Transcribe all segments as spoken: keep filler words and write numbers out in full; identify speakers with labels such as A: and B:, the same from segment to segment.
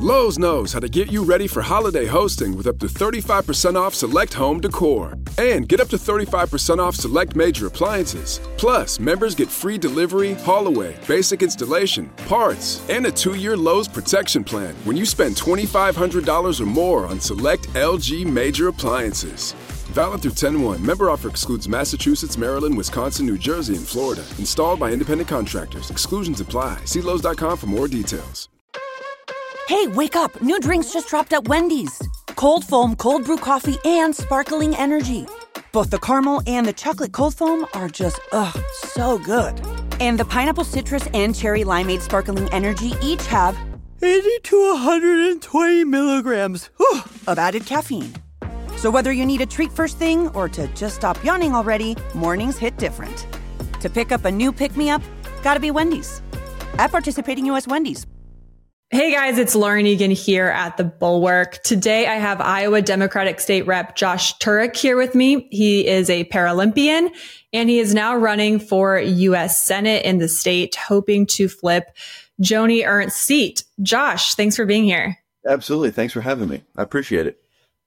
A: Lowe's knows how to get you ready for holiday hosting with up to thirty-five percent off select home decor. And get up to thirty-five percent off select major appliances. Plus, members get free delivery, haul away, basic installation, parts, and a two-year Lowe's protection plan when you spend twenty-five hundred dollars or more on select L G major appliances. Valid through ten one. Member offer excludes Massachusetts, Maryland, Wisconsin, New Jersey, and Florida. Installed by independent contractors. Exclusions apply. See Lowe's dot com for more details.
B: Hey, wake up. New drinks just dropped at Wendy's. Cold foam, cold brew coffee, and sparkling energy. Both the caramel and the chocolate cold foam are just, ugh, so good. And the pineapple citrus and cherry limeade sparkling energy each have eighty to one hundred twenty milligrams whew, of added caffeine. So whether you need a treat first thing or to just stop yawning already, mornings hit different. To pick up a new pick-me-up, gotta be Wendy's. At participating U S Wendy's.
C: Hey guys, it's Lauren Egan here at The Bulwark. Today I have Iowa Democratic State Rep Josh Turek here with me. He is a Paralympian and he is now running for U S Senate in the state, hoping to flip Joni Ernst's seat. Josh, thanks for being here.
D: Absolutely. Thanks for having me. I appreciate it.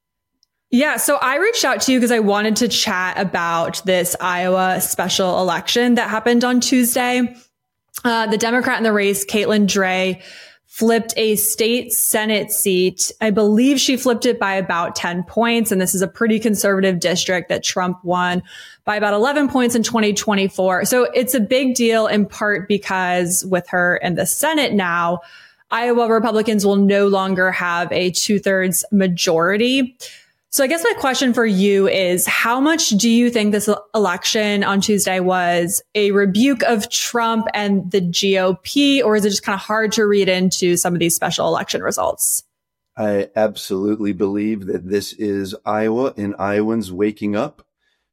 C: Yeah, so I reached out to you because I wanted to chat about this Iowa special election that happened on Tuesday. Uh, the Democrat in the race, Caitlin Dray, flipped a state Senate seat. I believe she flipped it by about ten points. And this is a pretty conservative district that Trump won by about eleven points in twenty twenty-four. So it's a big deal in part because with her in the Senate now, Iowa Republicans will no longer have a two-thirds majority. So I guess my question for you is, how much do you think this election on Tuesday was a rebuke of Trump and the G O P, or is it just kind of hard to read into some of these special election results?
D: I absolutely believe that this is Iowa and Iowans waking up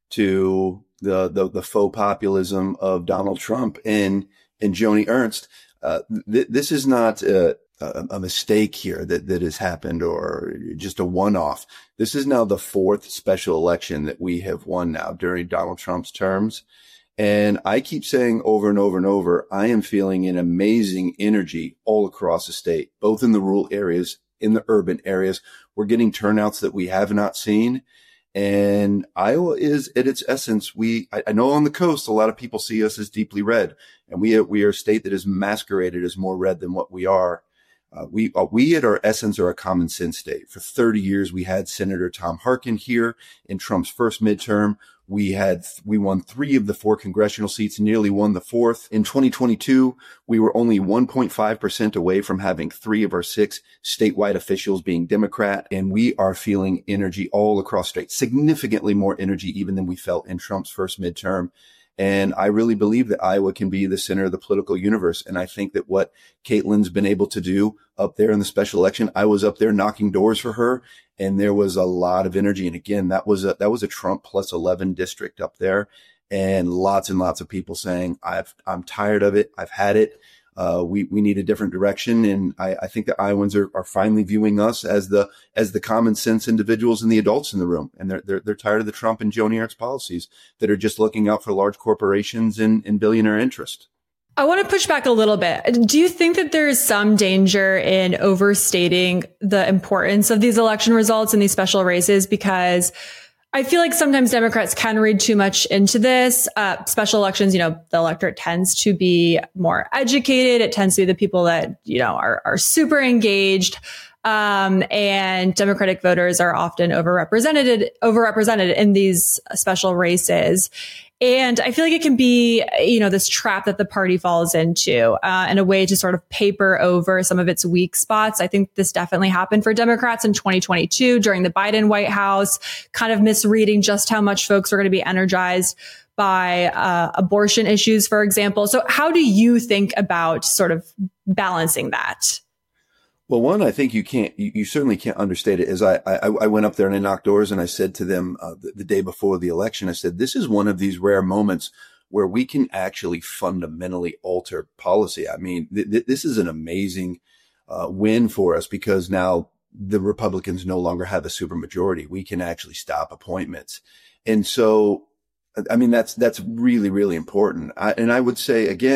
D: to the the, the faux populism of Donald Trump and, and Joni Ernst. Uh, th- this is not uh, a, a mistake here that, that has happened or just a one-off. This is now the fourth special election that we have won now during Donald Trump's terms. And I keep saying over and over and over, I am feeling an amazing energy all across the state, both in the rural areas, in the urban areas. We're getting turnouts that we have not seen. And Iowa is at its essence. We, I, I know on the coast, a lot of people see us as deeply red, and we are, we are a state that is masqueraded as more red than what we are. Uh, we, uh, we at our essence are a common sense state. For thirty years, we had Senator Tom Harkin here in Trump's first midterm. We had, we won three of the four congressional seats, nearly won the fourth. In twenty twenty-two, we were only one point five percent away from having three of our six statewide officials being Democrat. And we are feeling energy all across state, significantly more energy even than we felt in Trump's first midterm. And I really believe that Iowa can be the center of the political universe. And I think that what Caitlin's been able to do up there in the special election, I was up there knocking doors for her, and there was a lot of energy. And again, that was a, that was a Trump plus eleven district up there, and lots and lots of people saying, I've, I'm tired of it. I've had it. Uh, we, we need a different direction. And I, I think that Iowans are, are finally viewing us as the, as the common sense individuals and the adults in the room. And they're, they're, they're tired of the Trump and Joni Ernst policies that are just looking out for large corporations and, and billionaire interest.
C: I want to push back a little bit. Do you think that there is some danger in overstating the importance of these election results and these special races? Because I feel like sometimes Democrats can read too much into this. Uh, special elections, you know, the electorate tends to be more educated. It tends to be the people that, you know, are, are super engaged. Um, and Democratic voters are often overrepresented, overrepresented in these special races. And I feel like it can be, you know, this trap that the party falls into, uh, and a way to sort of paper over some of its weak spots. I think this definitely happened for Democrats in twenty twenty-two during the Biden White House, kind of misreading just how much folks are going to be energized by uh, abortion issues, for example. So how do you think about sort of balancing that?
D: Well, one, I think you can't, you, you certainly can't understate it. As I, I, I went up there and I knocked doors and I said to them uh, the, the day before the election, I said, this is one of these rare moments where we can actually fundamentally alter policy. I mean, th- th- this is an amazing uh, win for us because now the Republicans no longer have a supermajority. We can actually stop appointments. And so, I mean, that's, that's really, really important. I, and I would say again,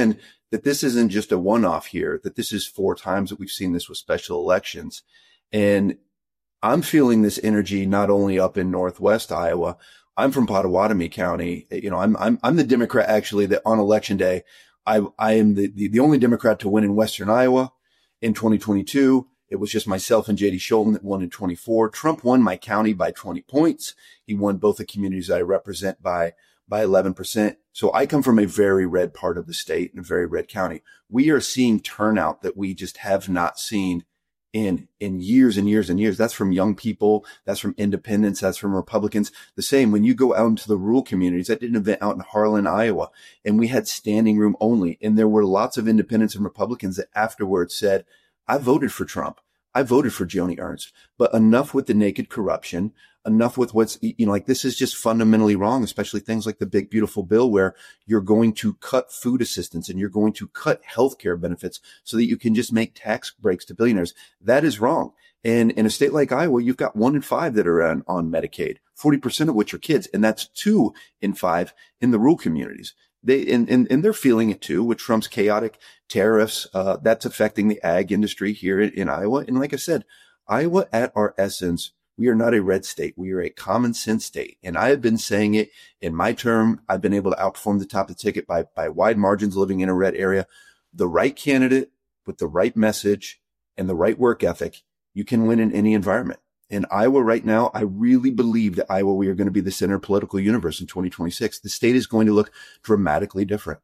D: that this isn't just a one-off here, that this is four times that we've seen this with special elections. And I'm feeling this energy not only up in Northwest Iowa. I'm from Pottawatomie County. You know, I'm, I'm, I'm the Democrat actually that on election day, I, I am the, the, the only Democrat to win in Western Iowa in twenty twenty-two. It was just myself and J D Scholten that won in twenty-four. Trump won my county by twenty points. He won both the communities I represent by, by eleven percent. So I come from a very red part of the state and a very red county. We are seeing turnout that we just have not seen in, in years and years and years. That's from young people. That's from independents. That's from Republicans. The same when you go out into the rural communities. I did an event out in Harlan, Iowa, and we had standing room only. And there were lots of independents and Republicans that afterwards said, I voted for Trump. I voted for Joni Ernst, but enough with the naked corruption, enough with what's, you know, like this is just fundamentally wrong, especially things like the big, beautiful bill where you're going to cut food assistance and you're going to cut healthcare benefits so that you can just make tax breaks to billionaires. That is wrong. And in a state like Iowa, you've got one in five that are on, on Medicaid, forty percent of which are kids. And that's two in five in the rural communities. They, and, and, and they're feeling it too with Trump's chaotic tariffs. Uh, that's affecting the ag industry here in, in Iowa. And like I said, Iowa at our essence, we are not a red state. We are a common sense state. And I have been saying it in my term. I've been able to outperform the top of the ticket by, by wide margins living in a red area. The right candidate with the right message and the right work ethic, you can win in any environment. In Iowa right now, I really believe that Iowa, we are going to be the center of political universe in twenty twenty-six. The state is going to look dramatically different.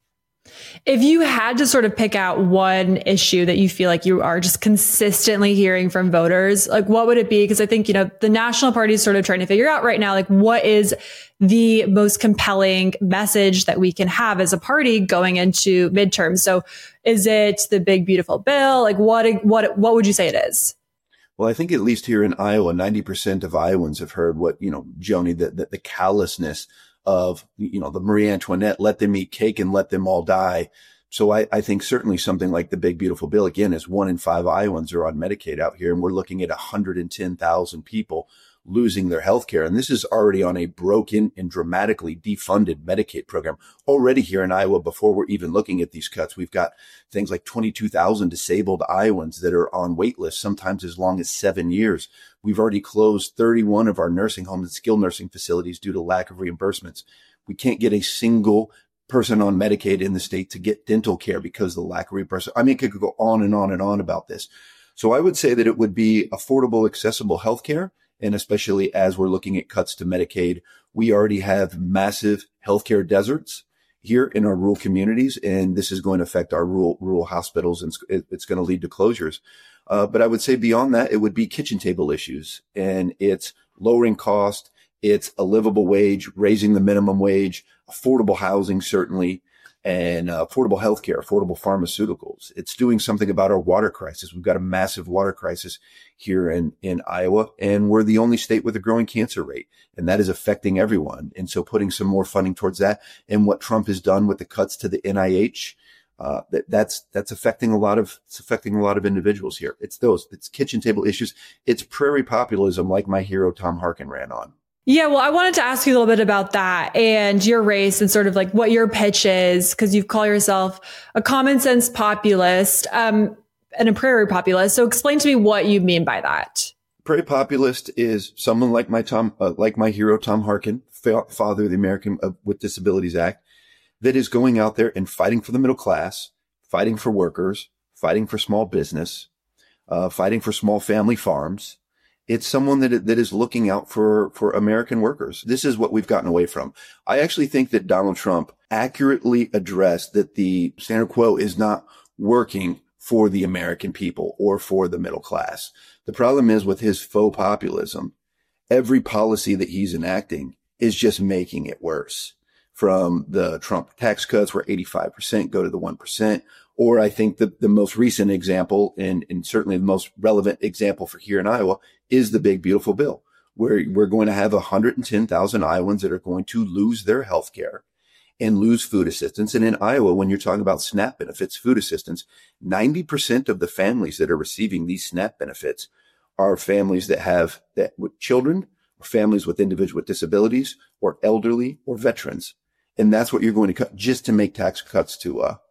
C: If you had to sort of pick out one issue that you feel like you are just consistently hearing from voters, like what would it be? Because I think, you know, the national party is sort of trying to figure out right now, like what is the most compelling message that we can have as a party going into midterms? So is it the big, beautiful bill? Like what, what, what would you say it is?
D: Well, I think at least here in Iowa, ninety percent of Iowans have heard what, you know, Joni, the, the, the callousness of, you know, the Marie Antoinette, let them eat cake and let them all die. So I, I think certainly something like the big, beautiful bill, again, is one in five Iowans are on Medicaid out here. And we're looking at one hundred ten thousand people losing their health care. And this is already on a broken and dramatically defunded Medicaid program already here in Iowa. Before we're even looking at these cuts, we've got things like twenty-two thousand disabled Iowans that are on wait lists, sometimes as long as seven years. We've already closed thirty-one of our nursing homes and skilled nursing facilities due to lack of reimbursements. We can't get a single person on Medicaid in the state to get dental care because of the lack of reimbursement. I mean, it could go on and on and on about this. So I would say that it would be affordable, accessible health care. And especially as we're looking at cuts to Medicaid, we already have massive healthcare deserts here in our rural communities. And this is going to affect our rural, rural hospitals, and it's going to lead to closures. Uh, but I would say beyond that, it would be kitchen table issues, and it's lowering cost. It's a livable wage, raising the minimum wage, affordable housing, certainly, and uh, affordable healthcare, affordable pharmaceuticals. It's doing something about our water crisis. We've got a massive water crisis here in, in Iowa, and we're the only state with a growing cancer rate, and that is affecting everyone. And so putting some more funding towards that, and what Trump has done with the cuts to the N I H, uh, that, that's, that's affecting a lot of, it's affecting a lot of individuals here. It's those, it's kitchen table issues. It's prairie populism like my hero, Tom Harkin, ran on.
C: Yeah, well, I wanted to ask you a little bit about that and your race and sort of like what your pitch is, because you call yourself a common sense populist um, and a prairie populist. So explain to me what you mean by that.
D: Prairie populist is someone like my Tom, uh, like my hero, Tom Harkin, fa- father of the American uh, with Disabilities Act, that is going out there and fighting for the middle class, fighting for workers, fighting for small business, uh, fighting for small family farms. It's someone that that is looking out for, for American workers. This is what we've gotten away from. I actually think that Donald Trump accurately addressed that the status quo is not working for the American people or for the middle class. The problem is with his faux populism, every policy that he's enacting is just making it worse. From the Trump tax cuts where eighty-five percent go to the one percent, or I think the, the most recent example, and, and certainly the most relevant example for here in Iowa, is the big, beautiful bill, where we're going to have one hundred ten thousand Iowans that are going to lose their health care and lose food assistance. And in Iowa, when you're talking about SNAP benefits, food assistance, ninety percent of the families that are receiving these SNAP benefits are families that have that with children, or families with individuals with disabilities, or elderly, or veterans. And that's what you're going to cut just to make tax cuts to, uh,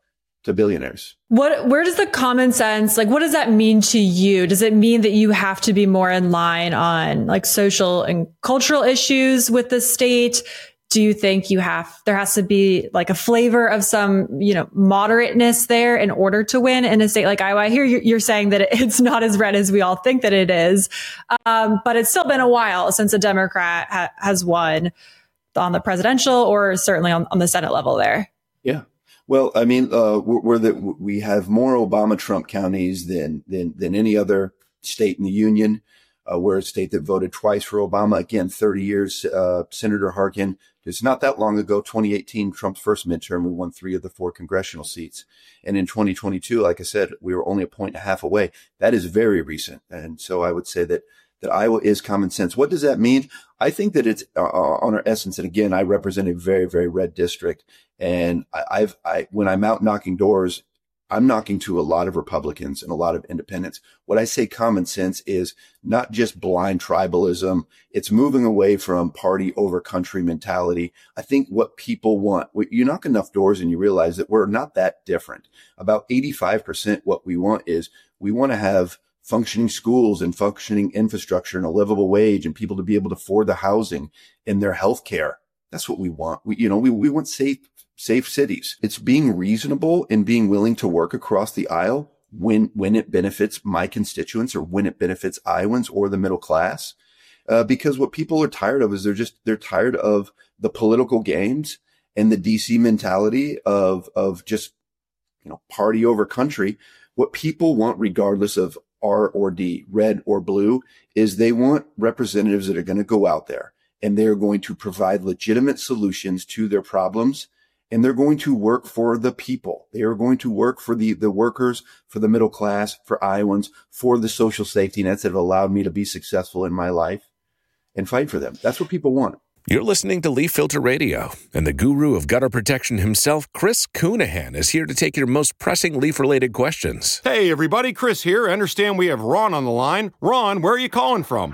D: to billionaires.
C: What, where does the common sense, like, what does that mean to you? Does it mean that you have to be more in line on like social and cultural issues with the state? Do you think you have, there has to be like a flavor of some, you know, moderateness there in order to win in a state like Iowa? I hear you're saying that it's not as red as we all think that it is. Um, but it's still been a while since a Democrat ha- has won on the presidential or certainly on, on the Senate level there.
D: Yeah. Well, I mean, uh, we're, we're the, we have more Obama-Trump counties than, than, than any other state in the union. Uh, we're a state that voted twice for Obama. Again, thirty years, uh, Senator Harkin. It's not that long ago, twenty eighteen, Trump's first midterm, we won three of the four congressional seats. And in twenty twenty-two, like I said, we were only a point and a half away. That is very recent. And so I would say that, that Iowa is common sense. What does that mean? I think that it's uh, on our essence. And again, I represent a very, very red district. And I, I've, I, when I'm out knocking doors, I'm knocking to a lot of Republicans and a lot of independents. What I say common sense is not just blind tribalism. It's moving away from party over country mentality. I think what people want, you knock enough doors and you realize that we're not that different. About eighty-five percent what we want is we want to have functioning schools and functioning infrastructure and a livable wage and people to be able to afford the housing and their health care. That's what we want. We, you know, we, we want safe, safe cities. It's being reasonable and being willing to work across the aisle when, when it benefits my constituents or when it benefits Iowans or the middle class. Uh, because what people are tired of is they're just, they're tired of the political games and the D C mentality of, of just, you know, party over country. What people want, regardless of R or D, red or blue, is they want representatives that are going to go out there and they're going to provide legitimate solutions to their problems. And they're going to work for the people. They are going to work for the, the workers, for the middle class, for Iowans, for the social safety nets that have allowed me to be successful in my life and fight for them. That's what people want.
E: You're listening to Leaf Filter Radio, and the guru of gutter protection himself, Chris Coonahan, is here to take your most pressing leaf-related questions.
F: Hey, everybody, Chris here. I understand we have Ron on the line. Ron, where are you calling from?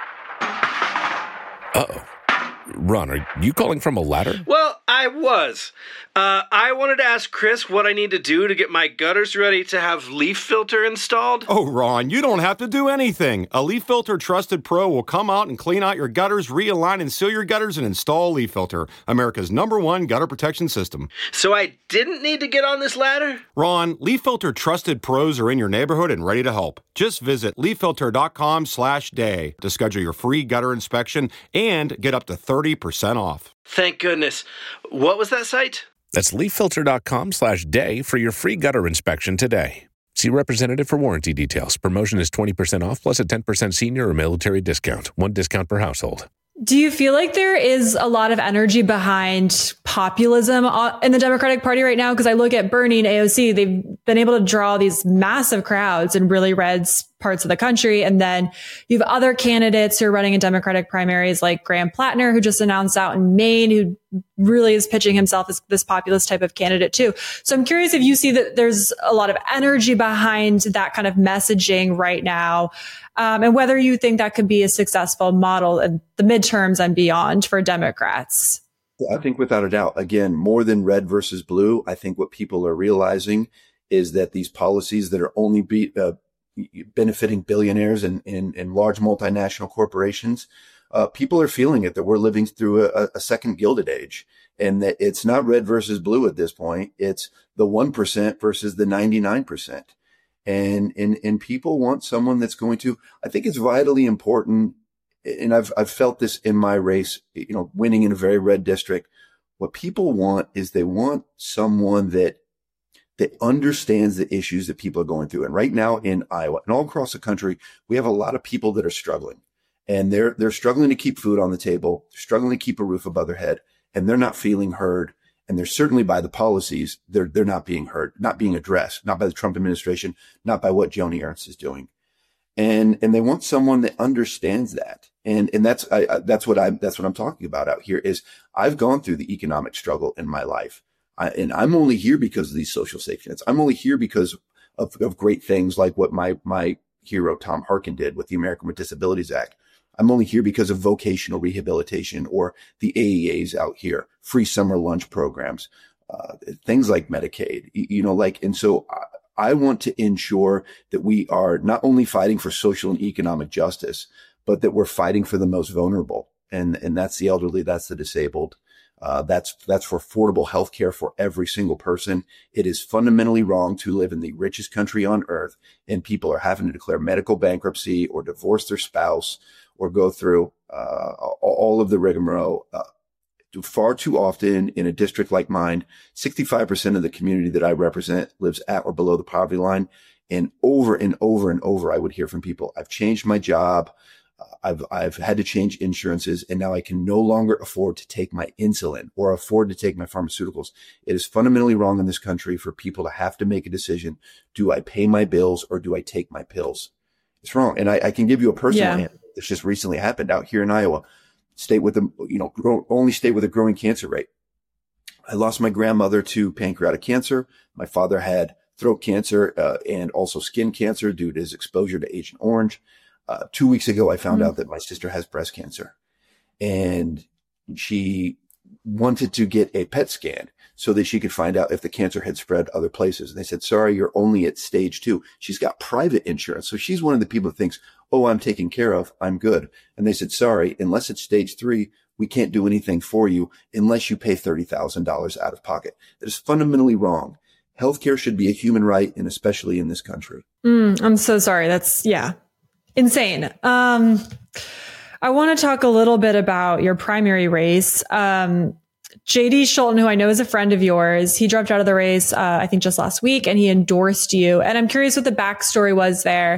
E: Uh-oh. Ron, are you calling from a ladder?
G: Well, I was. Uh, I wanted to ask Chris what I need to do to get my gutters ready to have Leaf Filter installed.
F: Oh, Ron, you don't have to do anything. A Leaf Filter Trusted Pro will come out and clean out your gutters, realign and seal your gutters, and install Leaf Filter, America's number one gutter protection system.
G: So I didn't need to get on this ladder?
F: Ron, Leaf Filter Trusted Pros are in your neighborhood and ready to help. Just visit leaffilter.com slash day to schedule your free gutter inspection and get up to thirty percent off.
G: Thank goodness. What was that site?
E: That's leaffilter.com slash day for your free gutter inspection today. See representative for warranty details. Promotion is twenty percent off plus a ten percent senior or military discount. One discount per household.
C: Do you feel like there is a lot of energy behind populism in the Democratic Party right now? Because I look at Bernie and A O C, they've been able to draw these massive crowds in really red parts of the country. And then you have other candidates who are running in Democratic primaries like Graham Plattner, who just announced out in Maine, who really is pitching himself as this populist type of candidate too. So I'm curious if you see that there's a lot of energy behind that kind of messaging right now. Um, and whether you think that could be a successful model in the midterms and beyond for Democrats.
D: I think without a doubt, again, more than red versus blue, I think what people are realizing is that these policies that are only be, uh, benefiting billionaires and, and, and large multinational corporations, uh, people are feeling it, that we're living through a, a second Gilded Age, and that it's not red versus blue at this point. It's the one percent versus the ninety-nine percent. And, and, and people want someone that's going to, I think it's vitally important. And I've, I've felt this in my race, you know, winning in a very red district. What people want is they want someone that, that understands the issues that people are going through. And right now in Iowa and all across the country, we have a lot of people that are struggling, and they're, they're struggling to keep food on the table. They're struggling to keep a roof above their head, and they're not feeling heard. And they're certainly, by the policies, they're, they're not being heard, not being addressed, not by the Trump administration, not by what Joni Ernst is doing. And, and they want someone that understands that. And, and that's, I, I, that's what I'm, that's what I'm talking about out here is I've gone through the economic struggle in my life. I, and I'm only here because of these social safety nets. I'm only here because of, of great things like what my, my hero, Tom Harkin, did with the American with Disabilities Act. I'm only here because of vocational rehabilitation or the A E As out here, free summer lunch programs, uh, things like Medicaid, you know, like, and so I, I want to ensure that we are not only fighting for social and economic justice, but that we're fighting for the most vulnerable. And, and that's the elderly, that's the disabled. Uh, that's, that's for affordable health care for every single person. It is fundamentally wrong to live in the richest country on earth and people are having to declare medical bankruptcy or divorce their spouse or go through, uh, all of the rigmarole. Uh, far too often in a district like mine, sixty-five percent of the community that I represent lives at or below the poverty line. And over and over and over, I would hear from people, I've changed my job. I've, I've had to change insurances and now I can no longer afford to take my insulin or afford to take my pharmaceuticals. It is fundamentally wrong in this country for people to have to make a decision. Do I pay my bills or do I take my pills? It's wrong. And I, I can give you a personal
C: yeah.
D: answer. This just recently happened out here in Iowa, state with the, you know, grow, only state with a growing cancer rate. I lost my grandmother to pancreatic cancer. My father had throat cancer, uh, and also skin cancer due to his exposure to Agent Orange. Uh, two weeks ago, I found mm-hmm. out that my sister has breast cancer and she wanted to get a P E T scan so that she could find out if the cancer had spread other places. And they said, sorry, you're only at stage two. She's got private insurance. So she's one of the people that thinks, oh, I'm taken care of. I'm good. And they said, sorry, unless it's stage three, we can't do anything for you unless you pay thirty thousand dollars out of pocket. That is fundamentally wrong. Healthcare should be a human right, and especially in this country.
C: Mm, I'm so sorry. That's, yeah. Insane. Um, I want to talk a little bit about your primary race. Um, J D Scholten, who I know is a friend of yours, he dropped out of the race, uh, I think just last week, and he endorsed you. And I'm curious what the backstory was there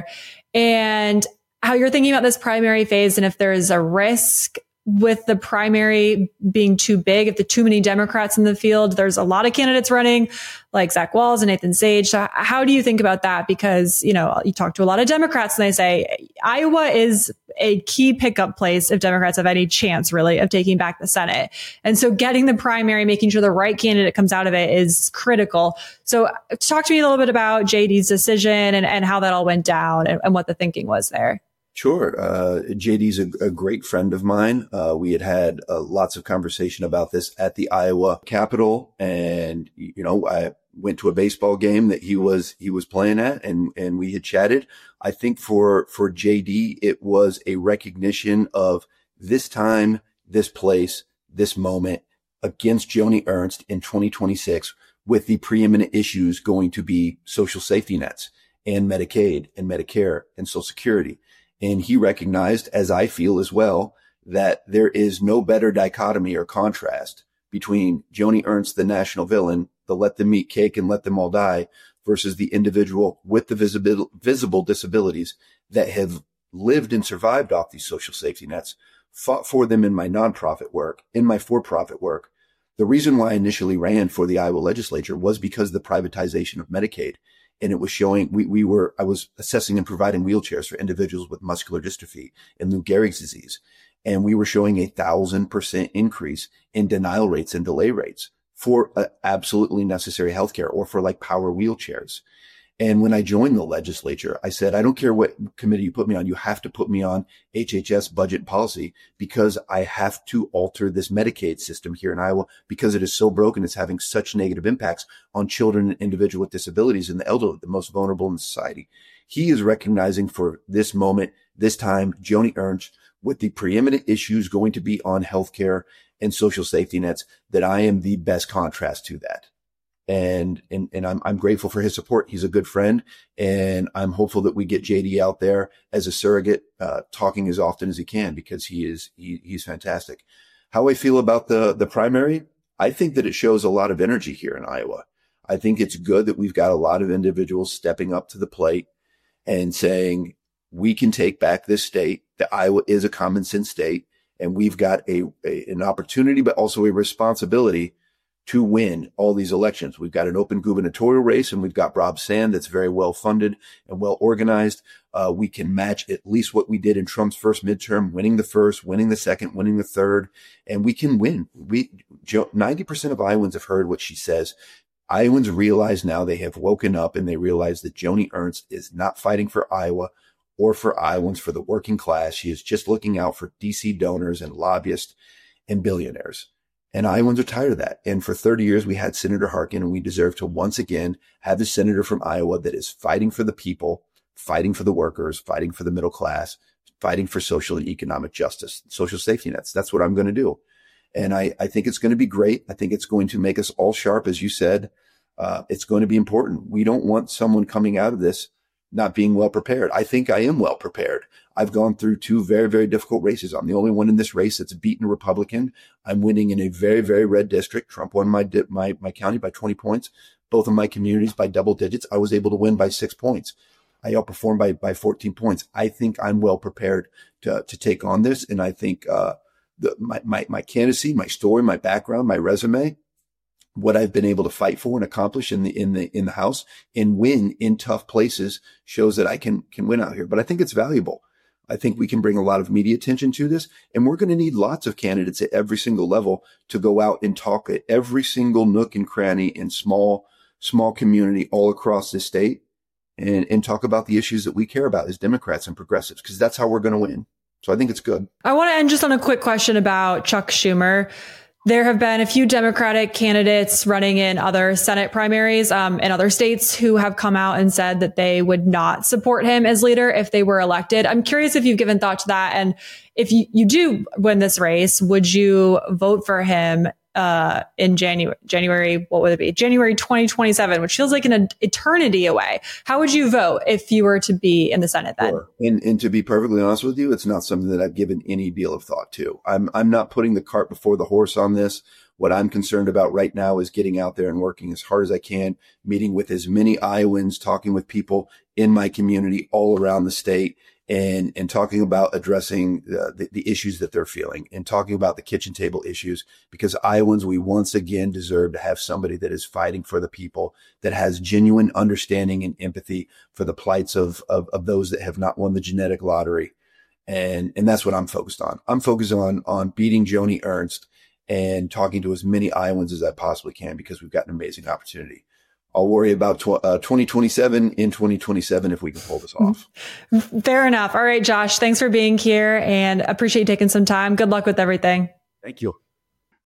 C: and how you're thinking about this primary phase and if there is a risk with the primary being too big, if the too many Democrats in the field. There's a lot of candidates running like Zach Walz and Nathan Sage. So how do you think about that? Because, you know, you talk to a lot of Democrats and they say Iowa is a key pickup place if Democrats have any chance really of taking back the Senate. And so getting the primary, making sure the right candidate comes out of it is critical. So talk to me a little bit about J D's decision and, and how that all went down and, and what the thinking was there.
D: Sure. Uh, J D's a, a great friend of mine. Uh, we had had uh, lots of conversation about this at the Iowa Capitol. And, you know, I went to a baseball game that he was, he was playing at and, and we had chatted. I think for, for J D, it was a recognition of this time, this place, this moment against Joni Ernst in twenty twenty-six with the preeminent issues going to be social safety nets and Medicaid and Medicare and Social Security. And he recognized, as I feel as well, that there is no better dichotomy or contrast between Joni Ernst, the national villain, the let them eat cake and let them all die, versus the individual with the visible, visible disabilities that have lived and survived off these social safety nets, fought for them in my nonprofit work, in my for-profit work. The reason why I initially ran for the Iowa legislature was because of the privatization of Medicaid. And it was showing, we, we were, I was assessing and providing wheelchairs for individuals with muscular dystrophy and Lou Gehrig's disease. And we were showing a thousand percent increase in denial rates and delay rates for uh, absolutely necessary healthcare or for like power wheelchairs. And when I joined the legislature, I said, I don't care what committee you put me on. You have to put me on H H S budget policy because I have to alter this Medicaid system here in Iowa because it is so broken. It's having such negative impacts on children and individuals with disabilities and the elderly, the most vulnerable in society. He is recognizing for this moment, this time, Joni Ernst, with the preeminent issues going to be on healthcare and social safety nets, that I am the best contrast to that. And, and, and I'm, I'm grateful for his support. He's a good friend and I'm hopeful that we get J D out there as a surrogate, uh, talking as often as he can because he is, he, he's fantastic. How I feel about the, the primary, I think that it shows a lot of energy here in Iowa. I think it's good that we've got a lot of individuals stepping up to the plate and saying, we can take back this state, that Iowa is a common sense state, and we've got a, a an opportunity, but also a responsibility to win all these elections. We've got an open gubernatorial race and we've got Rob Sand that's very well funded and well organized. Uh, we can match at least what we did in Trump's first midterm, winning the first, winning the second, winning the third, and we can win. We, ninety percent of Iowans have heard what she says. Iowans realize now they have woken up and they realize that Joni Ernst is not fighting for Iowa or for Iowans, for the working class. She is just looking out for D C donors and lobbyists and billionaires. And Iowans are tired of that. And for thirty years, we had Senator Harkin, and we deserve to once again have a senator from Iowa that is fighting for the people, fighting for the workers, fighting for the middle class, fighting for social and economic justice, social safety nets. That's what I'm going to do. And I, I think it's going to be great. I think it's going to make us all sharp, as you said. Uh, it's going to be important. We don't want someone coming out of this not being well prepared. I think I am well prepared. I've gone through two very, very difficult races. I'm the only one in this race that's beaten a Republican. I'm winning in a very, very red district. Trump won my, di- my, my county by twenty points. Both of my communities by double digits. I was able to win by six points. I outperformed by, by fourteen points. I think I'm well prepared to, to take on this. And I think, uh, the, my, my, my candidacy, my story, my background, my resume, what I've been able to fight for and accomplish in the, in the, in the House and win in tough places shows that I can, can win out here. But I think it's valuable. I think we can bring a lot of media attention to this, and we're going to need lots of candidates at every single level to go out and talk at every single nook and cranny and small, small community all across the state and, and talk about the issues that we care about as Democrats and progressives, because that's how we're going to win. So I think it's good.
C: I want to end just on a quick question about Chuck Schumer. There have been a few Democratic candidates running in other Senate primaries um, in other states who have come out and said that they would not support him as leader if they were elected. I'm curious if you've given thought to that. And if you, you do win this race, would you vote for him uh, in January, January, what would it be? January twenty twenty-seven, which feels like an eternity away. How would you vote if you were to be in the Senate then?
D: Sure. And, and to be perfectly honest with you, it's not something that I've given any deal of thought to. I'm, I'm not putting the cart before the horse on this. What I'm concerned about right now is getting out there and working as hard as I can, meeting with as many Iowans, talking with people in my community all around the state, and, and talking about addressing the, the, the issues that they're feeling and talking about the kitchen table issues, because Iowans, we once again deserve to have somebody that is fighting for the people, that has genuine understanding and empathy for the plights of, of, of those that have not won the genetic lottery. And, and that's what I'm focused on. I'm focused on, on beating Joni Ernst and talking to as many Iowans as I possibly can, because we've got an amazing opportunity. I'll worry about tw- uh, twenty twenty-seven in twenty twenty-seven if we can pull this off.
C: Fair enough. All right, Josh, thanks for being here and appreciate you taking some time. Good luck with everything.
D: Thank you.